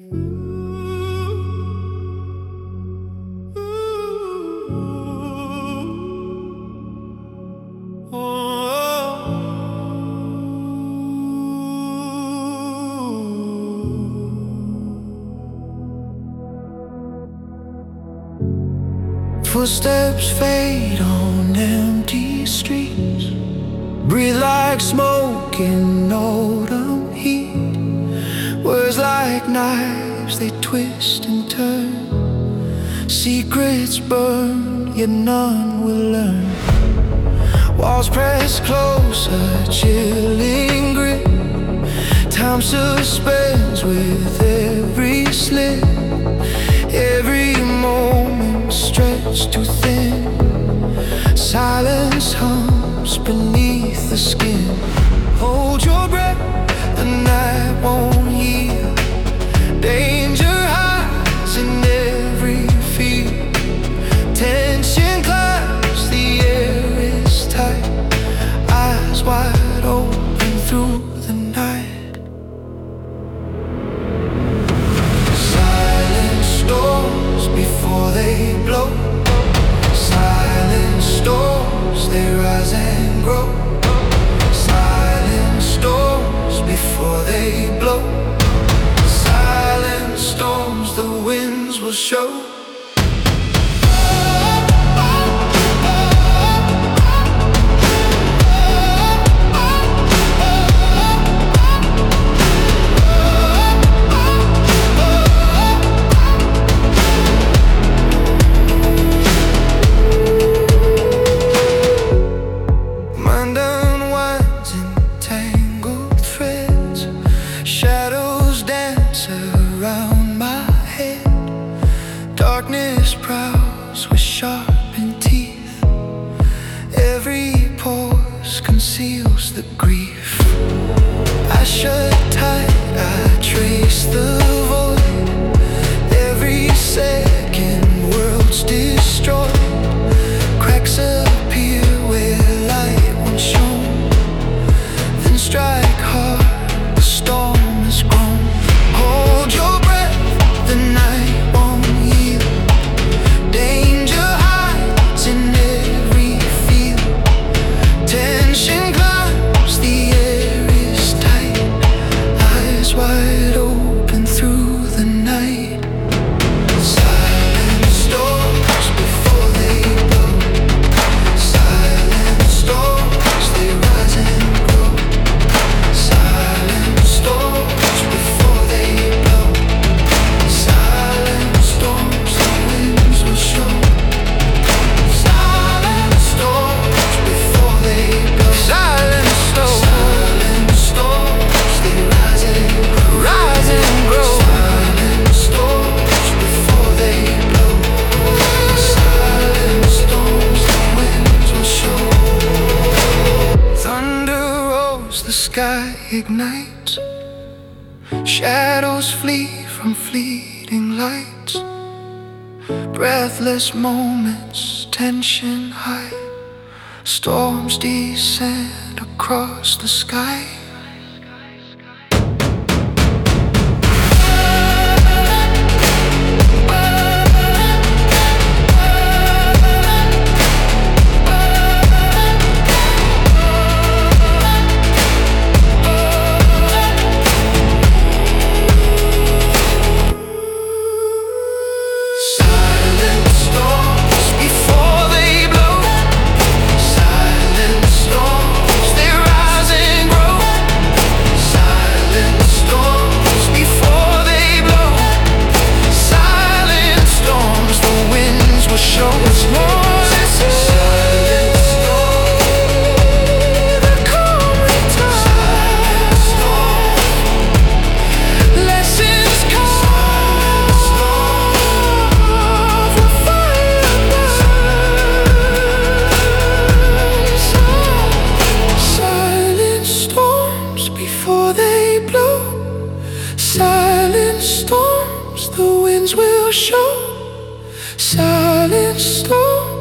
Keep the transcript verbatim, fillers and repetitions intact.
Footsteps fade on empty streets, breathe like smoke in autumn heat. Words like knives, they twist and turn. Secrets burn, yet none will learn. Walls press closer, chilling grip. Time suspends with every slip. Every moment stretched too thin. Silence hums beneath the skin. Hold your breath, the night won't yield. Danger hides in every field. Tension climbs, the air is tight. Eyes wide open through the night. Before they blow, silent storms, they rise and grow. Silent storms before they blow. Silent storms, the winds will show. Around my head, darkness prowls with sharpened teeth. Every pause conceals the grief. I shut tight, I trace the void. Every second, worlds destroyed. Cracks appear where light once shone. Then strike hard, the storm has grown. Hold your breath, the night won't yield. Danger hides in every field. Tension climbs, the air is tight. Eyes wide open through the night. Silent storms before they blow. Silent storms, they rise and grow. Silent storms before they blow. Silent storms, the winds will show. Silent storms before they blow. Silent storms, silent storms, they rise and grow. Rise and grow. Silent storms before they blow. Silent storms, the winds will show. Thunder rolls, the sky ignites. Shadows flee from fleeting lights. Breathless moments, tension high. Storms descend across the sky. Silent storms before they blow. Silent storms, they rise and grow. Silent storms before they blow. Silent storms, the winds will show us more. Silent storms, the calm returns. Silent storms, lessons come. Silent storms before they blow. Silent storms, the winds will show. Silent storms.